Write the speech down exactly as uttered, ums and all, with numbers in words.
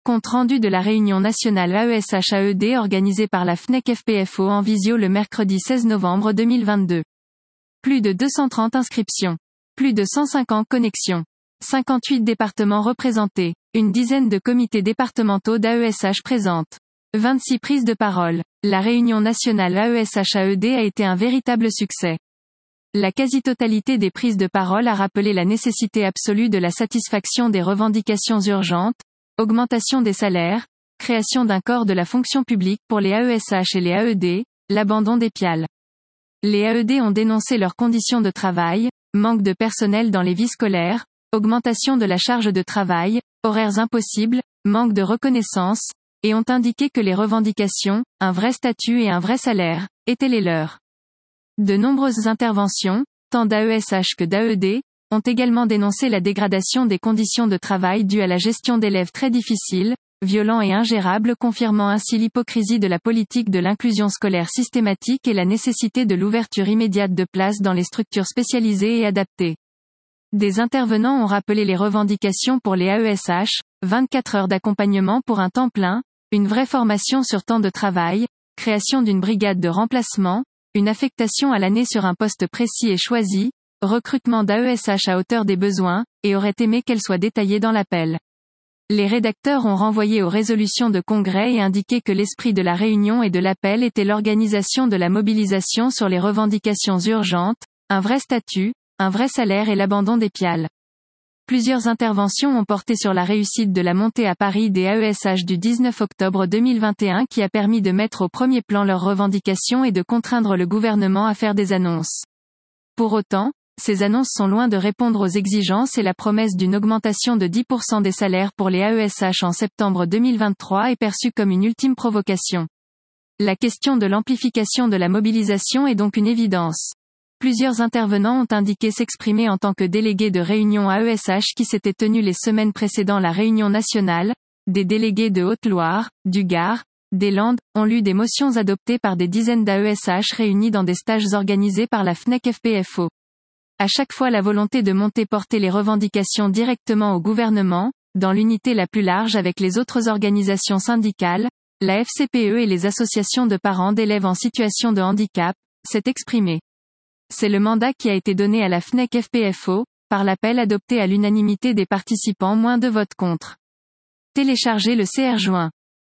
Compte rendu de la réunion nationale A E S H A E D organisée par la F N E C F P F O en visio le mercredi seize novembre deux mille vingt-deux. Plus de deux cent trente inscriptions. Plus de cent cinquante connexions. cinquante-huit départements représentés. Une dizaine de comités départementaux d'A E S H présentes. vingt-six prises de parole. La réunion nationale A E S H A E D a été un véritable succès. La quasi-totalité des prises de parole a rappelé la nécessité absolue de la satisfaction des revendications urgentes, augmentation des salaires, création d'un corps de la fonction publique pour les A E S H et les A E D, l'abandon des P I A L. Les A E D ont dénoncé leurs conditions de travail, manque de personnel dans les vies scolaires, augmentation de la charge de travail, horaires impossibles, manque de reconnaissance, et ont indiqué que les revendications, un vrai statut et un vrai salaire, étaient les leurs. De nombreuses interventions, tant d'A E S H que d'A E D, ont également dénoncé la dégradation des conditions de travail due à la gestion d'élèves très difficiles, violents et ingérables, confirmant ainsi l'hypocrisie de la politique de l'inclusion scolaire systématique et la nécessité de l'ouverture immédiate de places dans les structures spécialisées et adaptées. Des intervenants ont rappelé les revendications pour les A E S H, vingt-quatre heures d'accompagnement pour un temps plein, une vraie formation sur temps de travail, création d'une brigade de remplacement, une affectation à l'année sur un poste précis et choisi, recrutement d'A E S H à hauteur des besoins, et auraient aimé qu'elle soit détaillée dans l'appel. Les rédacteurs ont renvoyé aux résolutions de congrès et indiqué que l'esprit de la réunion et de l'appel était l'organisation de la mobilisation sur les revendications urgentes, un vrai statut, un vrai salaire et l'abandon des P I A L. Plusieurs interventions ont porté sur la réussite de la montée à Paris des A E S H du dix-neuf octobre deux mille vingt et un qui a permis de mettre au premier plan leurs revendications et de contraindre le gouvernement à faire des annonces. Pour autant, ces annonces sont loin de répondre aux exigences et la promesse d'une augmentation de dix pour cent des salaires pour les A E S H en septembre deux mille vingt-trois est perçue comme une ultime provocation. La question de l'amplification de la mobilisation est donc une évidence. Plusieurs intervenants ont indiqué s'exprimer en tant que délégués de réunion A E S H qui s'était tenue les semaines précédant la réunion nationale, des délégués de Haute-Loire, du Gard, des Landes, ont lu des motions adoptées par des dizaines d'A E S H réunis dans des stages organisés par la F N E C F P F O. À chaque fois la volonté de monter porter les revendications directement au gouvernement, dans l'unité la plus large avec les autres organisations syndicales, la F C P E et les associations de parents d'élèves en situation de handicap, s'est exprimée. C'est le mandat qui a été donné à la F N E C F P F O, par l'appel adopté à l'unanimité des participants moins de votes contre. Téléchargez le C R joint.